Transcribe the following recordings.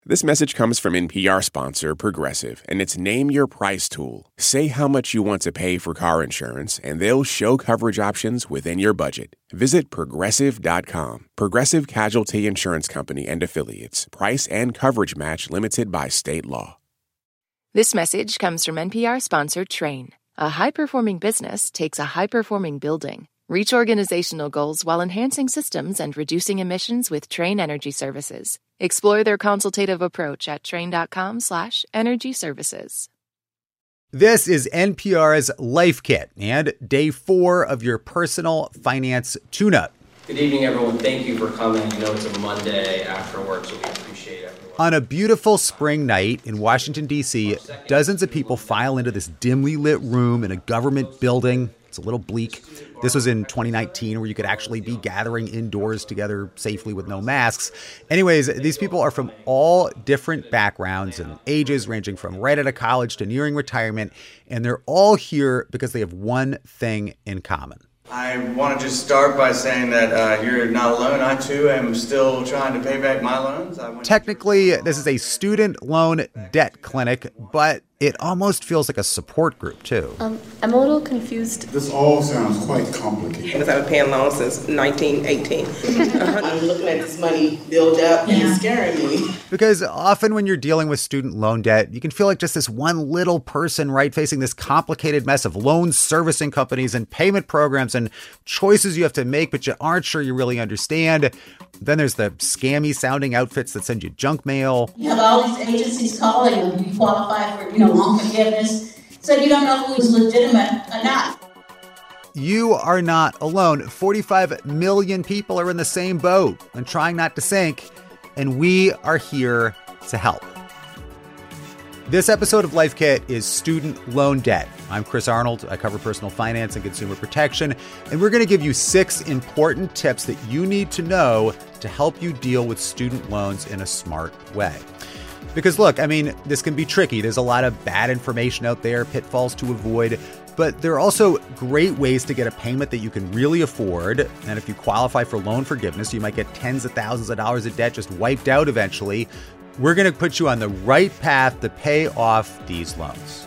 This message comes from NPR sponsor Progressive, and it's Name Your Price tool. Say how much you want to pay for car insurance, and they'll show coverage options within your budget. Visit Progressive.com. Progressive Casualty Insurance Company and Affiliates. Price and coverage match limited by state law. This message comes from NPR sponsor Trane. A high-performing business takes a high-performing building. Reach organizational goals while enhancing systems and reducing emissions with Trane Energy Services. Explore their consultative approach at trane.com/energy services. This is NPR's Life Kit and day 4 of your personal finance tune-up. Good evening, everyone. Thank you for coming. I know it's a Monday after work, so we appreciate everyone. On a beautiful spring night in Washington, D.C., dozens of people file into this dimly lit room in a government building. It's a little bleak. This was in 2019, where you could actually be gathering indoors together safely with no masks. Anyways, these people are from all different backgrounds and ages, ranging from right out of college to nearing retirement. And they're all here because they have one thing in common. I want to just start by saying that you're not alone. I, too, am still trying to pay back my loans. Technically, this is a student loan debt clinic, but it almost feels like a support group, too. I'm a little confused. This all sounds quite complicated. Because I've been paying loans since 1918. I'm looking at this money build up and it's scaring me. Because often when you're dealing with student loan debt, you can feel like just this one little person, right, facing this complicated mess of loan servicing companies and payment programs and choices you have to make, but you aren't sure you really understand. Then there's the scammy sounding outfits that send you junk mail. You have all these agencies calling you. You qualify for, loan forgiveness. So you don't know who's legitimate or not. You are not alone. 45 million people are in the same boat and trying not to sink. And we are here to help. This episode of Life Kit is student loan debt. I'm Chris Arnold. I cover personal finance and consumer protection. And we're going to give you 6 important tips that you need to know to help you deal with student loans in a smart way. Because look, this can be tricky. There's a lot of bad information out there, pitfalls to avoid. But there are also great ways to get a payment that you can really afford. And if you qualify for loan forgiveness, you might get tens of thousands of dollars of debt just wiped out eventually. We're going to put you on the right path to pay off these loans.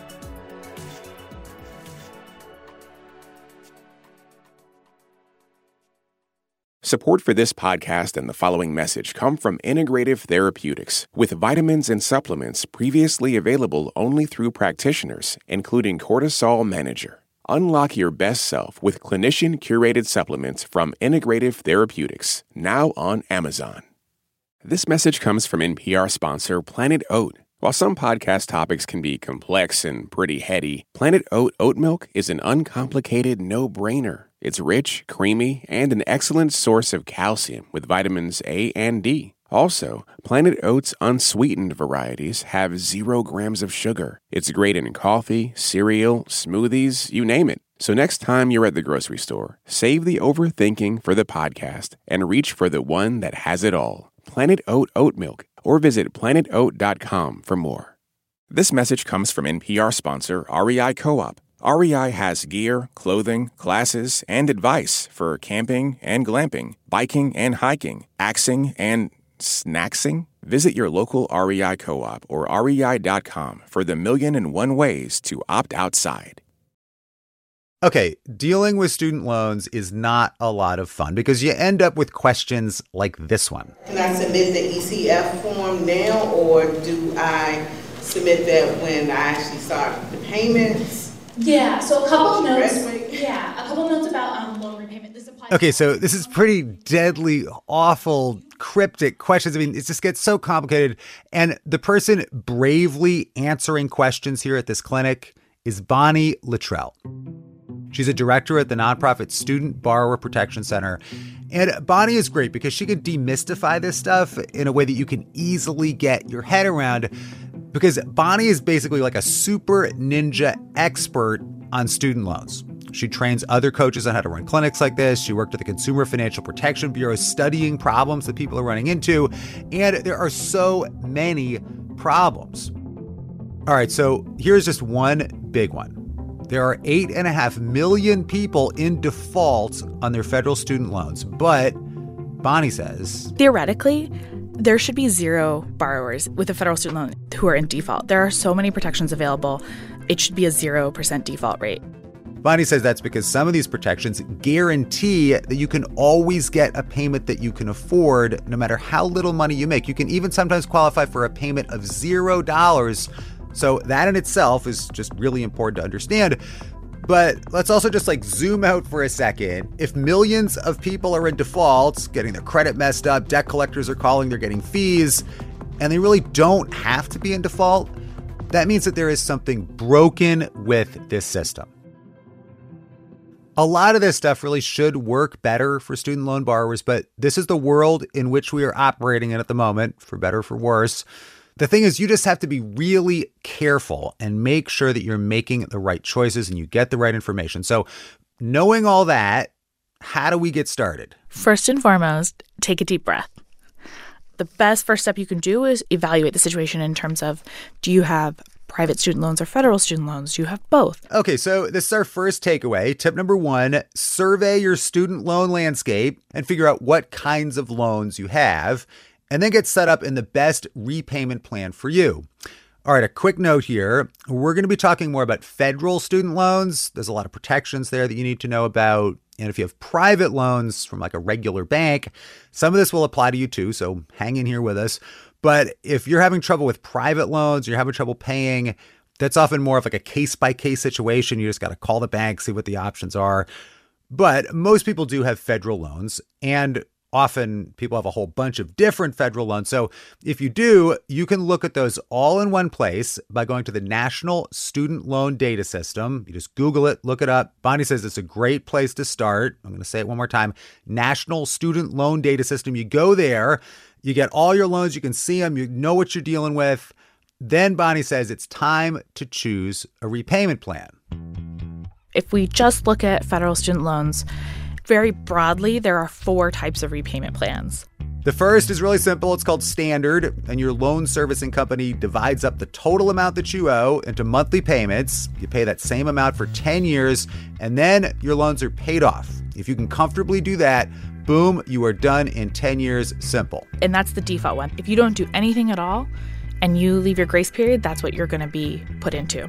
Support for this podcast and the following message come from Integrative Therapeutics, with vitamins and supplements previously available only through practitioners, including Cortisol Manager. Unlock your best self with clinician-curated supplements from Integrative Therapeutics, now on Amazon. This message comes from NPR sponsor Planet Oat. While some podcast topics can be complex and pretty heady, Planet Oat oat milk is an uncomplicated no-brainer. It's rich, creamy, and an excellent source of calcium with vitamins A and D. Also, Planet Oat's unsweetened varieties have 0 grams of sugar. It's great in coffee, cereal, smoothies, you name it. So next time you're at the grocery store, save the overthinking for the podcast and reach for the one that has it all. Planet Oat oat milk, or visit planetoat.com for more. This message comes from NPR sponsor REI Co-op. REI has gear, clothing, classes, and advice for camping and glamping, biking and hiking, axing and snacksing. Visit your local REI Co-op or rei.com for the 1,000,001 ways to opt outside. Okay, dealing with student loans is not a lot of fun because you end up with questions like this one. Can I submit the ECF form now, or do I submit that when I actually start the payments? Yeah, so a couple of notes about loan repayment. Okay, so this is pretty deadly, awful, cryptic questions. It just gets so complicated. And the person bravely answering questions here at this clinic is Bonnie Luttrell. She's a director at the nonprofit Student Borrower Protection Center. And Bonnie is great because she can demystify this stuff in a way that you can easily get your head around, because Bonnie is basically like a super ninja expert on student loans. She trains other coaches on how to run clinics like this. She worked at the Consumer Financial Protection Bureau studying problems that people are running into. And there are so many problems. All right, so here's just one big one. There are 8.5 million people in default on their federal student loans. But Bonnie says, theoretically, There should be zero borrowers with a federal student loan who are in default. There are so many protections available. It should be a 0% default rate. Bonnie says that's because some of these protections guarantee that you can always get a payment that you can afford no matter how little money you make. You can even sometimes qualify for a payment of $0. So that in itself is just really important to understand. But let's also just zoom out for a second. If millions of people are in default, getting their credit messed up, debt collectors are calling, they're getting fees, and they really don't have to be in default, that means that there is something broken with this system. A lot of this stuff really should work better for student loan borrowers, but this is the world in which we are operating in at the moment, for better or for worse. The thing is, you just have to be really careful and make sure that you're making the right choices and you get the right information. So knowing all that, how do we get started? First and foremost, take a deep breath. The best first step you can do is evaluate the situation in terms of, do you have private student loans or federal student loans? Do you have both? Okay, so this is our first takeaway. Tip number 1, survey your student loan landscape and figure out what kinds of loans you have, and then get set up in the best repayment plan for you. All right, a quick note here. We're going to be talking more about federal student loans. There's a lot of protections there that you need to know about. And if you have private loans from a regular bank, some of this will apply to you too, so hang in here with us. But if you're having trouble with private loans, you're having trouble paying, that's often more of a case-by-case situation. You just got to call the bank, see what the options are. But most people do have federal loans, and often people have a whole bunch of different federal loans. So if you do, you can look at those all in one place by going to the National Student Loan Data System. You just Google it, look it up. Bonnie says it's a great place to start. I'm going to say it one more time. National Student Loan Data System. You go there, you get all your loans, you can see them, you know what you're dealing with. Then Bonnie says it's time to choose a repayment plan. If we just look at federal student loans, very broadly, there are 4 types of repayment plans. The first is really simple. It's called standard, and your loan servicing company divides up the total amount that you owe into monthly payments. You pay that same amount for 10 years, and then your loans are paid off. If you can comfortably do that, boom, you are done in 10 years, simple. And that's the default one. If you don't do anything at all and you leave your grace period, that's what you're going to be put into.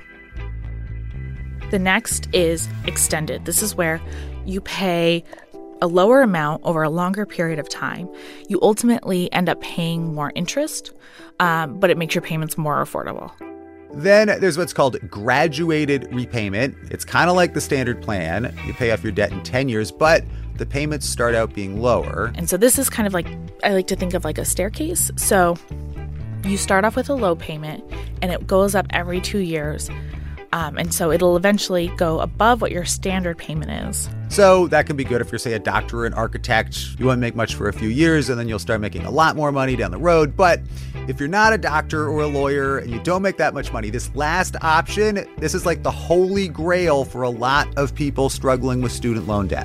The next is extended. This is where you pay a lower amount over a longer period of time. You ultimately end up paying more interest, but it makes your payments more affordable. Then there's what's called graduated repayment. It's kind of like the standard plan. You pay off your debt in 10 years, but the payments start out being lower. And so this is kind of I like to think of like a staircase. So you start off with a low payment and it goes up every 2 years. And so it'll eventually go above what your standard payment is. So that can be good if you're, say, a doctor or an architect. You won't make much for a few years, and then you'll start making a lot more money down the road. But if you're not a doctor or a lawyer and you don't make that much money, this last option, this is like the holy grail for a lot of people struggling with student loan debt.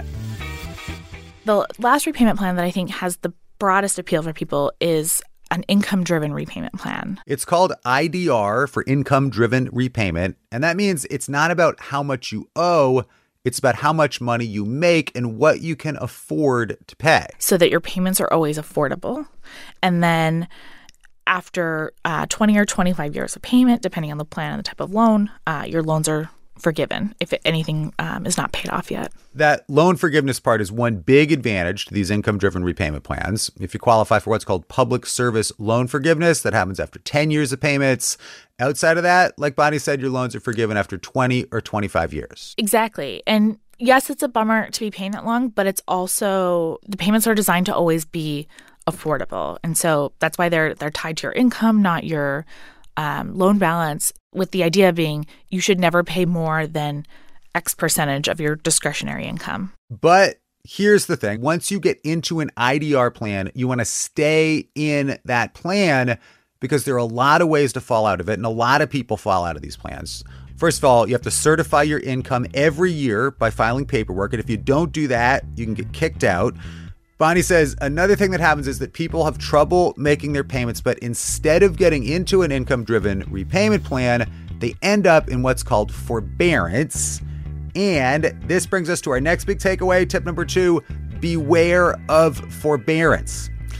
The last repayment plan that I think has the broadest appeal for people is an income-driven repayment plan. It's called IDR, for income-driven repayment, and that means it's not about how much you owe, it's about how much money you make and what you can afford to pay. So that your payments are always affordable. And then after 20 or 25 years of payment, depending on the plan and the type of loan, your loans are forgiven if anything is not paid off yet. That loan forgiveness part is one big advantage to these income-driven repayment plans. If you qualify for what's called public service loan forgiveness, that happens after 10 years of payments. Outside of that, like Bonnie said, your loans are forgiven after 20 or 25 years. Exactly. And yes, it's a bummer to be paying that long, but it's also, the payments are designed to always be affordable. And so that's why they're tied to your income, not your loan balance, with the idea being you should never pay more than X percentage of your discretionary income. But here's the thing. Once you get into an IDR plan, you want to stay in that plan because there are a lot of ways to fall out of it, and a lot of people fall out of these plans. First of all, you have to certify your income every year by filing paperwork, and if you don't do that, you can get kicked out. Bonnie says another thing that happens is that people have trouble making their payments, but instead of getting into an income-driven repayment plan, they end up in what's called forbearance. And this brings us to our next big takeaway, tip number 2, beware of forbearance.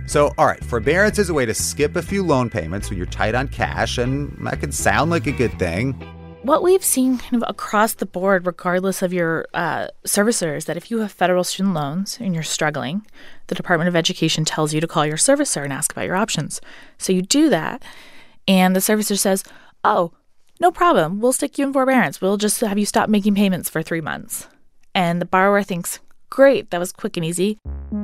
So, all right, forbearance is a way to skip a few loan payments when you're tight on cash, and that can sound like a good thing. What we've seen kind of across the board, regardless of your servicer, is that if you have federal student loans and you're struggling, the Department of Education tells you to call your servicer and ask about your options. So you do that, and the servicer says, oh, no problem, we'll stick you in forbearance. We'll just have you stop making payments for 3 months. And the borrower thinks, great, that was quick and easy.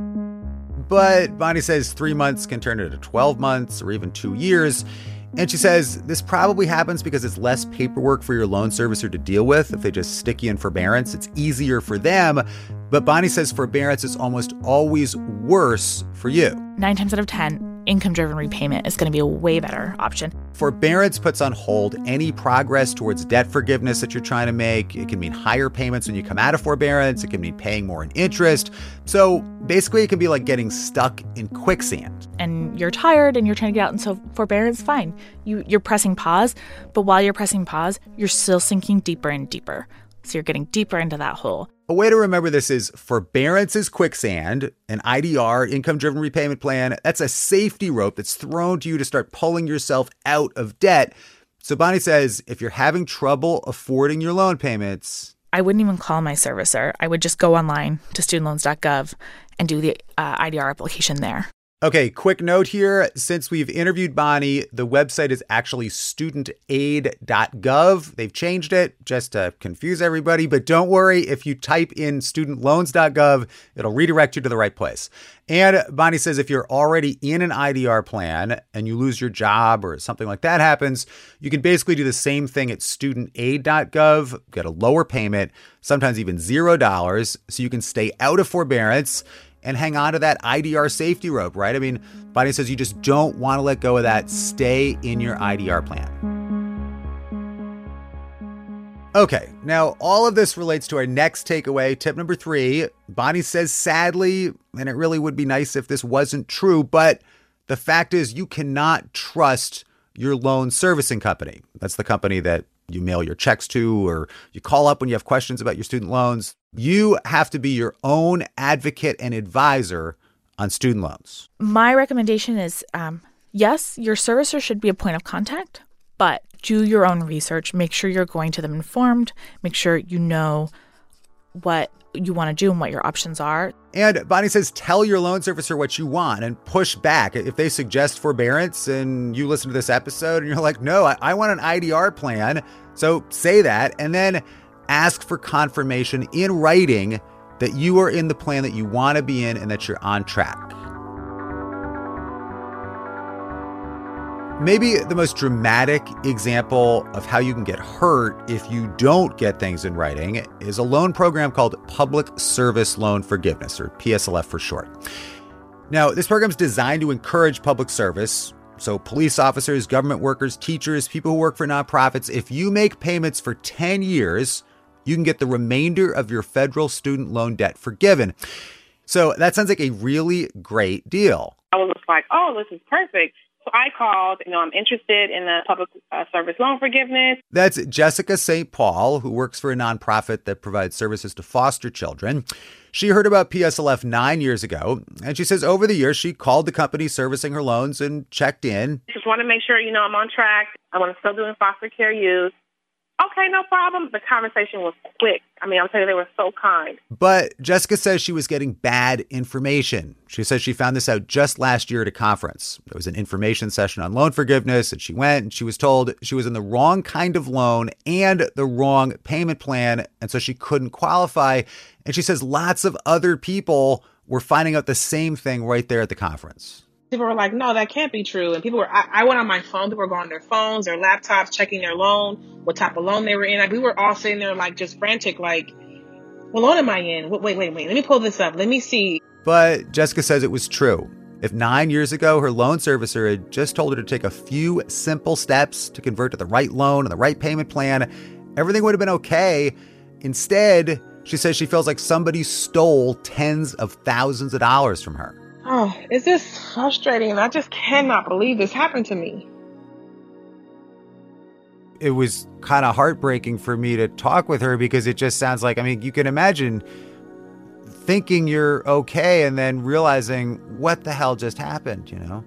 But Bonnie says 3 months can turn into 12 months or even 2 years. And she says this probably happens because it's less paperwork for your loan servicer to deal with. If they just stick you in forbearance, it's easier for them. But Bonnie says forbearance is almost always worse for you. 9 times out of 10, income-driven repayment is going to be a way better option. Forbearance puts on hold any progress towards debt forgiveness that you're trying to make. It can mean higher payments when you come out of forbearance. It can mean paying more in interest. So basically, it can be like getting stuck in quicksand. And you're tired and you're trying to get out, and so forbearance, fine. You're pressing pause, but while you're pressing pause, you're still sinking deeper and deeper. So you're getting deeper into that hole. A way to remember this is forbearance is quicksand. An IDR, income-driven repayment plan, that's a safety rope that's thrown to you to start pulling yourself out of debt. So Bonnie says if you're having trouble affording your loan payments, I wouldn't even call my servicer. I would just go online to studentloans.gov and do the IDR application there. Okay, quick note here. Since we've interviewed Bonnie, the website is actually studentaid.gov. They've changed it just to confuse everybody. But don't worry, if you type in studentloans.gov, it'll redirect you to the right place. And Bonnie says if you're already in an IDR plan and you lose your job or something like that happens, you can basically do the same thing at studentaid.gov, get a lower payment, sometimes even $0, so you can stay out of forbearance and hang on to that IDR safety rope, right? I mean, Bonnie says you just don't want to let go of that. Stay in your IDR plan. Okay, now all of this relates to our next takeaway, tip number 3. Bonnie says, sadly, and it really would be nice if this wasn't true, but the fact is you cannot trust your loan servicing company. That's the company that you mail your checks to or you call up when you have questions about your student loans. You have to be your own advocate and advisor on student loans. My recommendation is, yes, your servicer should be a point of contact, but do your own research. Make sure you're going to them informed. Make sure you know what you want to do and what your options are. And Bonnie says, tell your loan servicer what you want and push back. If they suggest forbearance and you listen to this episode and you're like, no, I want an IDR plan. So say that and then ask for confirmation in writing that you are in the plan that you want to be in and that you're on track. Maybe the most dramatic example of how you can get hurt if you don't get things in writing is a loan program called Public Service Loan Forgiveness, or PSLF for short. Now, this program is designed to encourage public service. So police officers, government workers, teachers, people who work for nonprofits, if you make payments for 10 years, you can get the remainder of your federal student loan debt forgiven. So that sounds like a really great deal. I was just like, oh, this is perfect. So I called, I'm interested in the public service loan forgiveness. That's Jessica St. Paul, who works for a nonprofit that provides services to foster children. She heard about PSLF 9 years ago, and she says over the years, she called the company servicing her loans and checked in. Just want to make sure, I'm on track. I want to still doing foster care use. Okay, no problem. The conversation was quick. I'm telling you, they were so kind. But Jessica says she was getting bad information. She says she found this out just last year at a conference. There was an information session on loan forgiveness, and she went and she was told she was in the wrong kind of loan and the wrong payment plan, and so she couldn't qualify. And she says lots of other people were finding out the same thing right there at the conference. People were like, no, that can't be true. And I went on my phone. People were going on their phones, their laptops, checking their loan, what type of loan they were in. We were all sitting there just frantic, what loan am I in? Wait. Let me pull this up. Let me see. But Jessica says it was true. If 9 years ago, her loan servicer had just told her to take a few simple steps to convert to the right loan and the right payment plan, everything would have been okay. Instead, she says she feels like somebody stole tens of thousands of dollars from her. Oh, it's just frustrating. I just cannot believe this happened to me. It was kind of heartbreaking for me to talk with her because it just sounds like, you can imagine thinking you're okay and then realizing what the hell just happened, you know?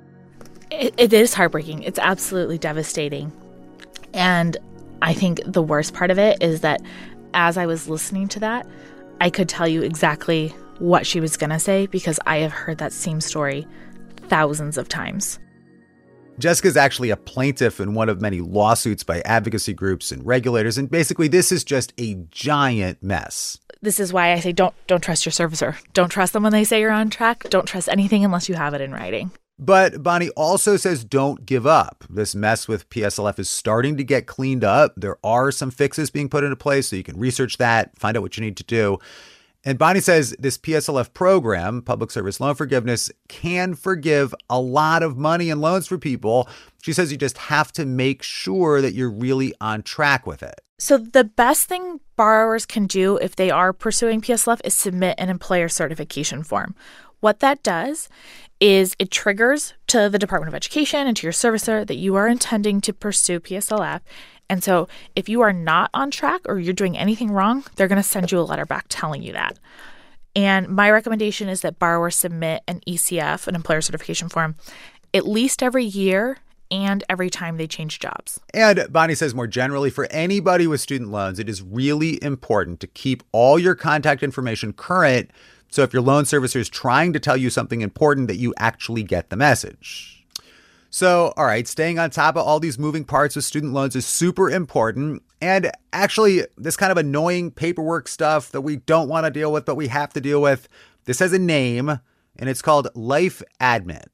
It is heartbreaking. It's absolutely devastating. And I think the worst part of it is that as I was listening to that, I could tell you exactly what she was going to say because I have heard that same story thousands of times. Jessica's actually a plaintiff in one of many lawsuits by advocacy groups and regulators. And basically, this is just a giant mess. This is why I say don't trust your servicer. Don't trust them when they say you're on track. Don't trust anything unless you have it in writing. But Bonnie also says don't give up. This mess with PSLF is starting to get cleaned up. There are some fixes being put into place, so you can research that, find out what you need to do. And Bonnie says this PSLF program, Public Service Loan Forgiveness, can forgive a lot of money and loans for people. She says you just have to make sure that you're really on track with it. So the best thing borrowers can do if they are pursuing PSLF is submit an employer certification form. What that does is it triggers to the Department of Education and to your servicer that you are intending to pursue PSLF. And so if you are not on track or you're doing anything wrong, they're going to send you a letter back telling you that. And my recommendation is that borrowers submit an ECF, an employer certification form, at least every year and every time they change jobs. And Bonnie says more generally, for anybody with student loans, it is really important to keep all your contact information current. So if your loan servicer is trying to tell you something important, that you actually get the message. So, all right, staying on top of all these moving parts with student loans is super important. And actually, this kind of annoying paperwork stuff that we don't want to deal with, but we have to deal with, this has a name, and it's called Life Admin.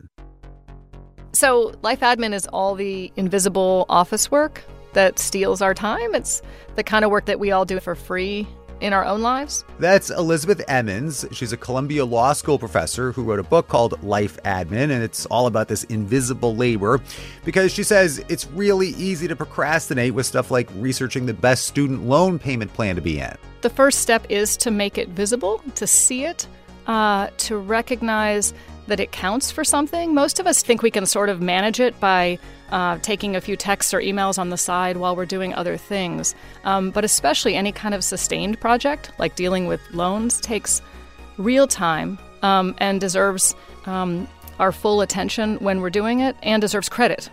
So Life Admin is all the invisible office work that steals our time. It's the kind of work that we all do for free in our own lives. That's Elizabeth Emmons. She's a Columbia Law School professor who wrote a book called Life Admin, and it's all about this invisible labor because she says it's really easy to procrastinate with stuff like researching the best student loan payment plan to be in. The first step is to make it visible, to see it, to recognize that it counts for something. Most of us think we can sort of manage it by taking a few texts or emails on the side while we're doing other things. But especially any kind of sustained project, like dealing with loans, takes real time and deserves our full attention when we're doing it and deserves credit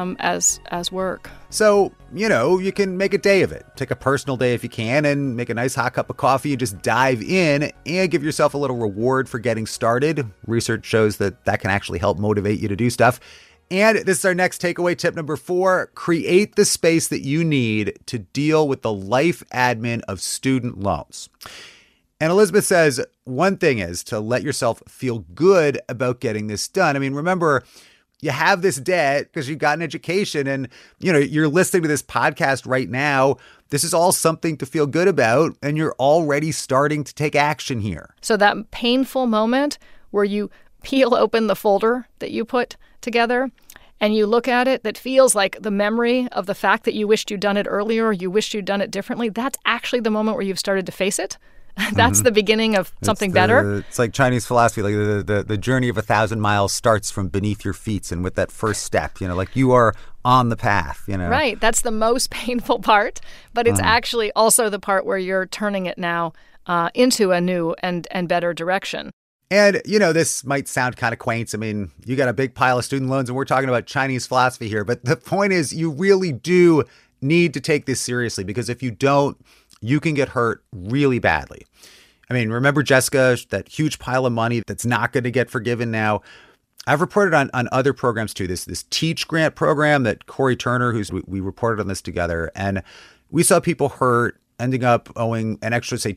as work. So, you can make a day of it. Take a personal day if you can and make a nice hot cup of coffee and just dive in and give yourself a little reward for getting started. Research shows that can actually help motivate you to do stuff. And this is our next takeaway, tip number 4. Create the space that you need to deal with the life admin of student loans. And Elizabeth says one thing is to let yourself feel good about getting this done. I mean, remember, you have this debt because you got an education and, you're listening to this podcast right now. This is all something to feel good about, and you're already starting to take action here. So that painful moment where you peel open the folder that you put together and you look at it, that feels like the memory of the fact that you wished you'd done it earlier or you wished you'd done it differently, that's actually the moment where you've started to face it. That's the beginning of something better. It's like Chinese philosophy, like the journey of 1,000 miles starts from beneath your feet. And with that first step, like you are on the path, Right. That's the most painful part. But it's actually also the part where you're turning it now into a new and better direction. And, this might sound kind of quaint. I mean, you got a big pile of student loans and we're talking about Chinese philosophy here. But the point is you really do need to take this seriously because if you don't, you can get hurt really badly. I mean, remember Jessica, that huge pile of money that's not going to get forgiven now. I've reported on other programs too. This Teach Grant program that Corey Turner, we reported on this together, and we saw people hurt, ending up owing an extra, say,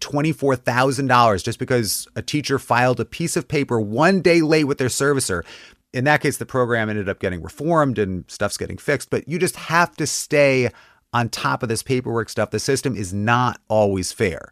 $24,000 just because a teacher filed a piece of paper one day late with their servicer. In that case, the program ended up getting reformed and stuff's getting fixed. But you just have to stay on top of this paperwork stuff. The system is not always fair.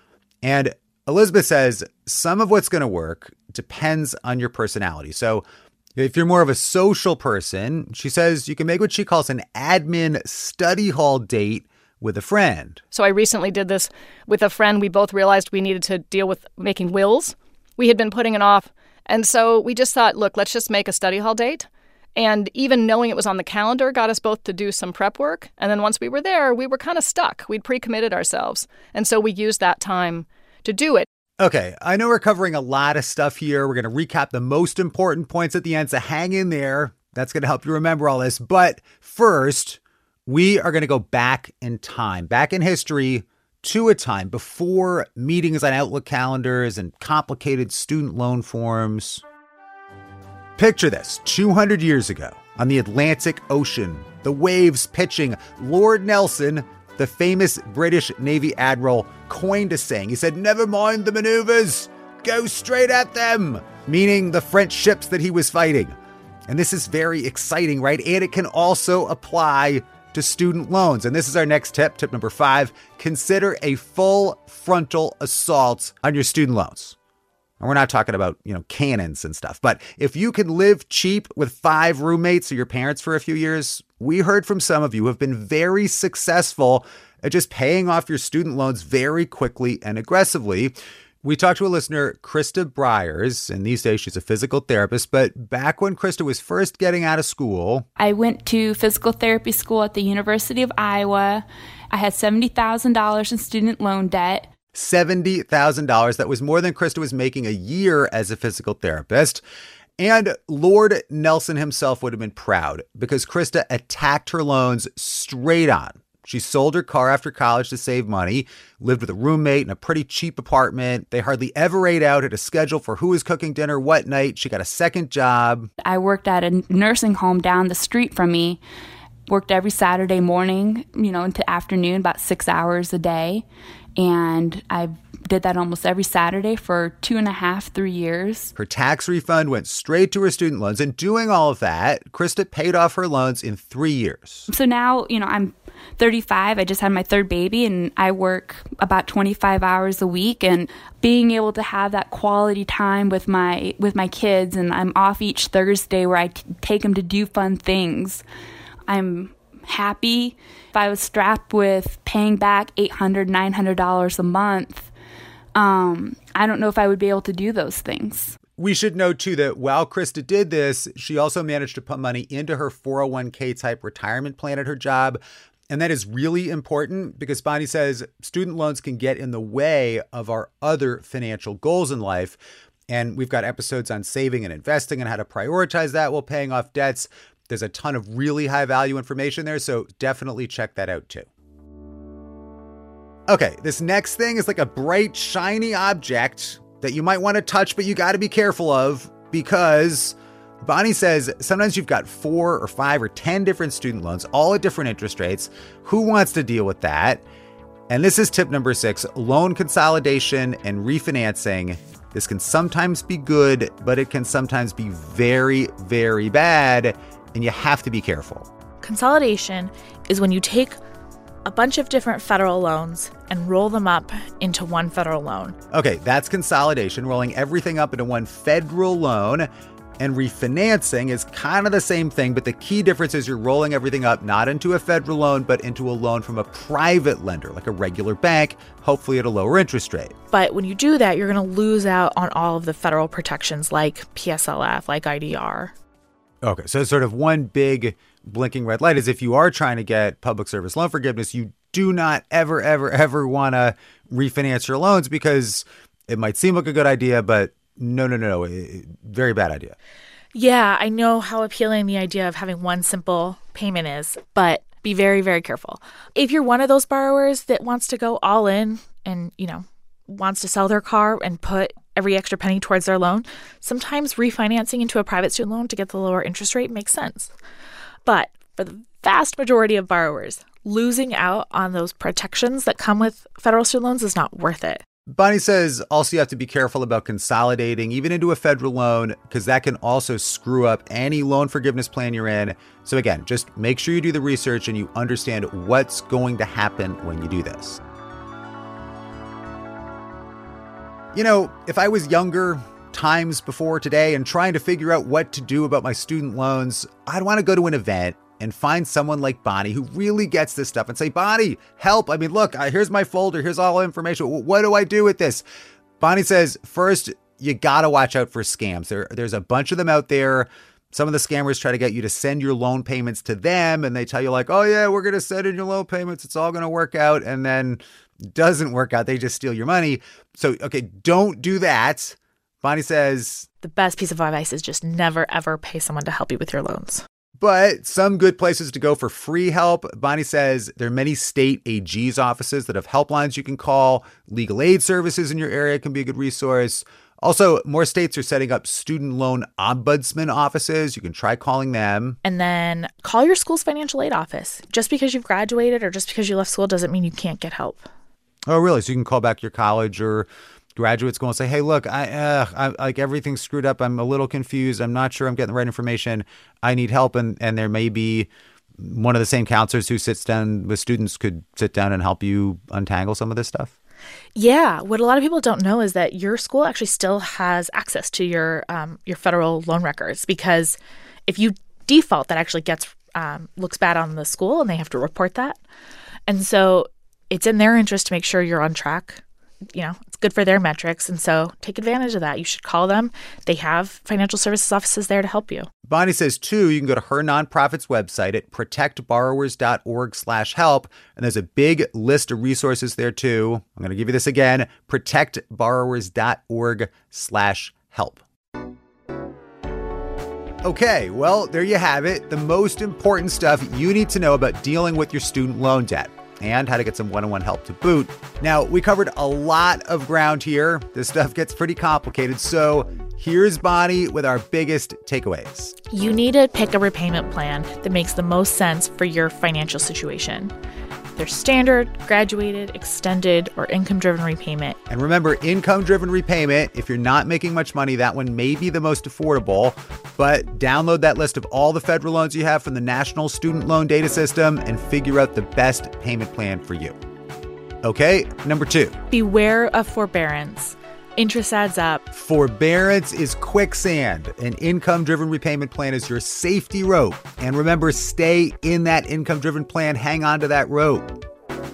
And Elizabeth says some of what's going to work depends on your personality. So if you're more of a social person, she says you can make what she calls an admin study hall date with a friend. So I recently did this with a friend. We both realized we needed to deal with making wills. We had been putting it off. And so we just thought, look, let's just make a study hall date. And even knowing it was on the calendar got us both to do some prep work. And then once we were there, we were kind of stuck. We'd pre-committed ourselves. And so we used that time to do it. Okay, I know we're covering a lot of stuff here. We're going to recap the most important points at the end, so hang in there. That's going to help you remember all this. But first, we are going to go back in time, back in history, to a time before meetings on Outlook calendars and complicated student loan forms. Picture this, 200 years ago, on the Atlantic Ocean, the waves pitching, Lord Nelson, the famous British Navy admiral, coined a saying. He said, "Never mind the maneuvers, go straight at them," meaning the French ships that he was fighting. And this is very exciting, right? And it can also apply to student loans. And this is our next tip, tip number 5. Consider a full frontal assault on your student loans. And we're not talking about, cannons and stuff. But if you can live cheap with 5 roommates or your parents for a few years, we heard from some of you who have been very successful at just paying off your student loans very quickly and aggressively. We talked to a listener, Krista Briers, and these days she's a physical therapist. But back when Krista was first getting out of school, I went to physical therapy school at the University of Iowa. I had $70,000 in student loan debt. $70,000. That was more than Krista was making a year as a physical therapist. And Lord Nelson himself would have been proud because Krista attacked her loans straight on. She sold her car after college to save money, lived with a roommate in a pretty cheap apartment. They hardly ever ate out, had a schedule for who was cooking dinner what night. She got a second job. I worked at a nursing home down the street from me. Worked every Saturday morning, into afternoon, about 6 hours a day. And I did that almost every Saturday for 2.5, 3 years. Her tax refund went straight to her student loans. And doing all of that, Krista paid off her loans in 3 years. So now, I'm 35. I just had my 3rd baby, and I work about 25 hours a week. And being able to have that quality time with my kids, and I'm off each Thursday where I take them to do fun things. I'm happy. If I was strapped with paying back $800, $900 a month, I don't know if I would be able to do those things. We should note, too, that while Krista did this, she also managed to put money into her 401k type retirement plan at her job. And that is really important because Bonnie says student loans can get in the way of our other financial goals in life. And we've got episodes on saving and investing and how to prioritize that while paying off debts. There's a ton of really high value information there, so definitely check that out too. Okay, this next thing is like a bright, shiny object that you might want to touch, but you got to be careful of because Bonnie says sometimes you've got 4 or 5 or 10 different student loans, all at different interest rates. Who wants to deal with that? And this is tip number 6, loan consolidation and refinancing. This can sometimes be good, but it can sometimes be very, very bad. And you have to be careful. Consolidation is when you take a bunch of different federal loans and roll them up into one federal loan. Okay, that's consolidation, rolling everything up into one federal loan. And refinancing is kind of the same thing, but the key difference is you're rolling everything up not into a federal loan, but into a loan from a private lender, like a regular bank, hopefully at a lower interest rate. But when you do that, you're going to lose out on all of the federal protections like PSLF, like IDR. Okay, so sort of one big blinking red light is if you are trying to get public service loan forgiveness, you do not ever want to refinance your loans because it might seem like a good idea, but no, very bad idea. Yeah, I know how appealing the idea of having one simple payment is, but be very, very careful. If you're one of those borrowers that wants to go all in and, wants to sell their car and put every extra penny towards their loan, sometimes refinancing into a private student loan to get the lower interest rate makes sense. But for the vast majority of borrowers, losing out on those protections that come with federal student loans is not worth it. Bonnie says also you have to be careful about consolidating even into a federal loan because that can also screw up any loan forgiveness plan you're in. So again, just make sure you do the research and you understand what's going to happen when you do this. If I was younger, times before today, and trying to figure out what to do about my student loans, I'd want to go to an event and find someone like Bonnie who really gets this stuff and say, Bonnie, help. I mean, look, here's my folder. Here's all the information. What do I do with this? Bonnie says, first, you got to watch out for scams. There's a bunch of them out there. Some of the scammers try to get you to send your loan payments to them, and they tell you like, oh, yeah, we're going to send in your loan payments. It's all going to work out. And then doesn't work out. They just steal your money. So, okay, don't do that. Bonnie says, the best piece of advice is just never, ever pay someone to help you with your loans. But some good places to go for free help. Bonnie says there are many state AG's offices that have helplines you can call. Legal aid services in your area can be a good resource. Also, more states are setting up student loan ombudsman offices. You can try calling them. And then call your school's financial aid office. Just because you've graduated or just because you left school doesn't mean you can't get help. Oh, really? So you can call back your college or graduate school and say, hey, look, I like everything's screwed up. I'm a little confused. I'm not sure I'm getting the right information. I need help. And there may be one of the same counselors who sits down with students could sit down and help you untangle some of this stuff. Yeah. What a lot of people don't know is that your school actually still has access to your federal loan records, because if you default, that actually looks bad on the school and they have to report that. And so it's in their interest to make sure you're on track. You know, it's good for their metrics. And so take advantage of that. You should call them. They have financial services offices there to help you. Bonnie says, too, you can go to her nonprofit's website at protectborrowers.org/help. And there's a big list of resources there, too. I'm going to give you this again, protectborrowers.org/help. Okay, well, there you have it. The most important stuff you need to know about dealing with your student loan debt, and how to get some one-on-one help to boot. Now, we covered a lot of ground here. This stuff gets pretty complicated, so here's Bonnie with our biggest takeaways. You need to pick a repayment plan that makes the most sense for your financial situation. There's standard, graduated, extended, or income-driven repayment. And remember, income-driven repayment, if you're not making much money, that one may be the most affordable. But download that list of all the federal loans you have from the National Student Loan Data System and figure out the best payment plan for you. Okay, number 2. Beware of forbearance. Interest adds up. Forbearance is quicksand. An income-driven repayment plan is your safety rope. And remember, stay in that income-driven plan. Hang on to that rope.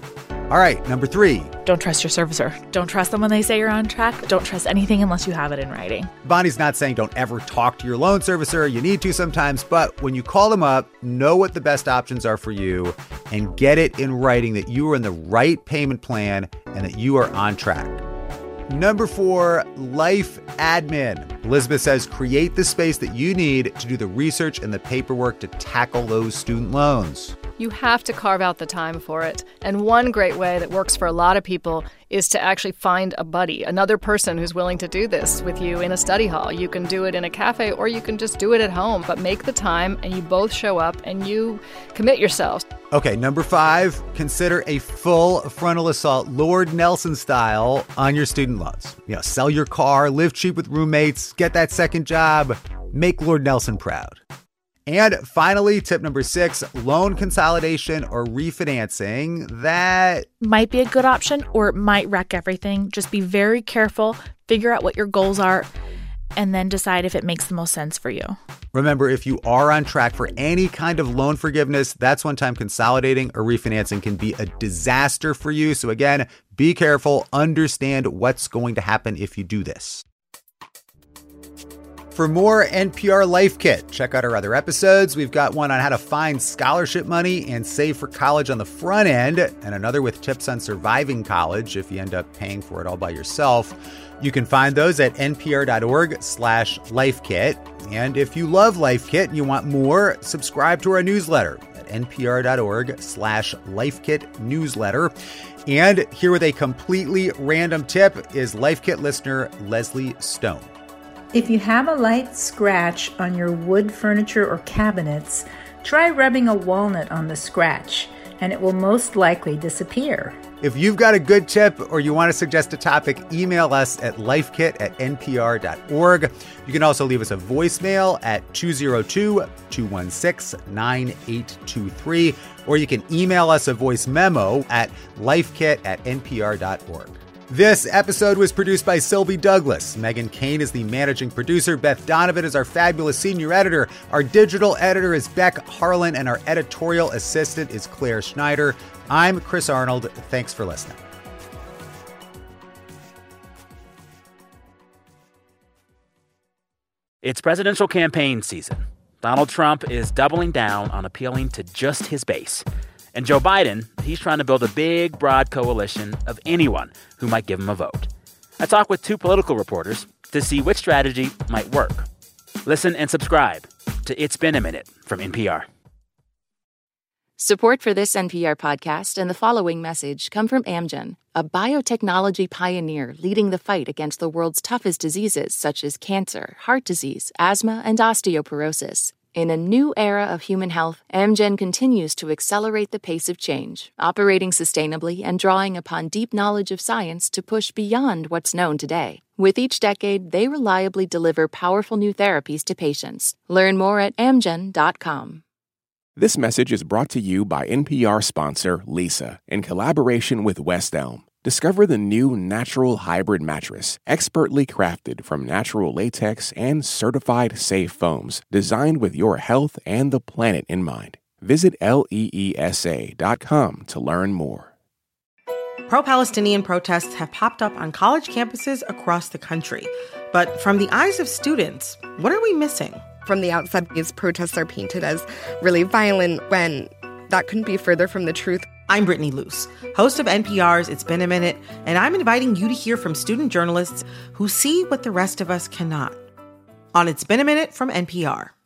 All right, number 3. Don't trust your servicer. Don't trust them when they say you're on track. Don't trust anything unless you have it in writing. Bonnie's not saying don't ever talk to your loan servicer. You need to sometimes, but when you call them up, know what the best options are for you and get it in writing that you are in the right payment plan and that you are on track. Number 4, life admin. Elizabeth says create the space that you need to do the research and the paperwork to tackle those student loans. You have to carve out the time for it. And one great way that works for a lot of people is to actually find a buddy, another person who's willing to do this with you in a study hall. You can do it in a cafe or you can just do it at home, but make the time and you both show up and you commit yourselves. Okay, number 5, consider a full frontal assault, Lord Nelson style, on your student loans. You know, sell your car, live cheap with roommates, get that second job, make Lord Nelson proud. And finally, tip number 6, loan consolidation or refinancing. That might be a good option or it might wreck everything. Just be very careful, figure out what your goals are, and then decide if it makes the most sense for you. Remember, if you are on track for any kind of loan forgiveness, that's one time consolidating or refinancing can be a disaster for you. So again, be careful, understand what's going to happen if you do this. For more NPR Life Kit, check out our other episodes. We've got one on how to find scholarship money and save for college on the front end, and another with tips on surviving college if you end up paying for it all by yourself. You can find those at npr.org/lifekit. And if you love Life Kit and you want more, subscribe to our newsletter at npr.org/lifekit newsletter. And here with a completely random tip is Life Kit listener Leslie Stone. If you have a light scratch on your wood furniture or cabinets, try rubbing a walnut on the scratch, and it will most likely disappear. If you've got a good tip or you want to suggest a topic, email us at lifekit@npr.org. You can also leave us a voicemail at 202-216-9823, or you can email us a voice memo at lifekit@npr.org. This episode was produced by Sylvie Douglas. Megan Kane is the managing producer. Beth Donovan is our fabulous senior editor. Our digital editor is Beck Harlan, and our editorial assistant is Claire Schneider. I'm Chris Arnold. Thanks for listening. It's presidential campaign season. Donald Trump is doubling down on appealing to just his base. And Joe Biden, he's trying to build a big, broad coalition of anyone who might give him a vote. I talked with two political reporters to see which strategy might work. Listen and subscribe to It's Been a Minute from NPR. Support for this NPR podcast and the following message come from Amgen, a biotechnology pioneer leading the fight against the world's toughest diseases such as cancer, heart disease, asthma, and osteoporosis. In a new era of human health, Amgen continues to accelerate the pace of change, operating sustainably and drawing upon deep knowledge of science to push beyond what's known today. With each decade, they reliably deliver powerful new therapies to patients. Learn more at amgen.com. This message is brought to you by NPR sponsor Leesa in collaboration with West Elm. Discover the new Natural Hybrid mattress, expertly crafted from natural latex and certified safe foams, designed with your health and the planet in mind. Visit leesa.com to learn more. Pro-Palestinian protests have popped up on college campuses across the country. But from the eyes of students, what are we missing? From the outside, these protests are painted as really violent when that couldn't be further from the truth. I'm Brittany Luce, host of NPR's It's Been a Minute, and I'm inviting you to hear from student journalists who see what the rest of us cannot. On It's Been a Minute from NPR.